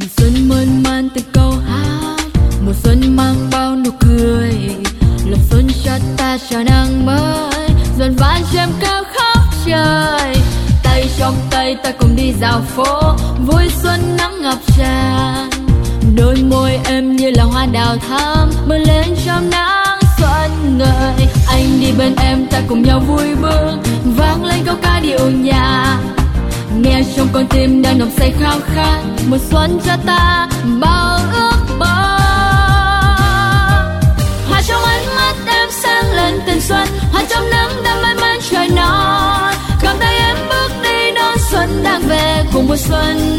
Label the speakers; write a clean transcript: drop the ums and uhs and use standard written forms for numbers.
Speaker 1: xuân mơn man từng câu hát, mùa xuân mang bao nụ cười, lập xuân cho ta chào năm mới, dần vang chim kêu khắp trời. Tay trong tay ta cùng đi dạo phố, vui xuân nắng ngập tràn, đôi môi em như là hoa đào thắm bừng lên trong nắng xuân ngời. Anh đi bên em ta cùng nhau vui bừng, vang lên câu ca điệu nhạc, nghe trong con tim đang nồng say khao khát mùa xuân cho ta bao ước mơ. Hoa trong ánh mắt em sáng lên tình xuân, hoa trong nắng đã mãi mãi trời nắng, cầm tay em bước đi đón xuân đang về cùng mùa xuân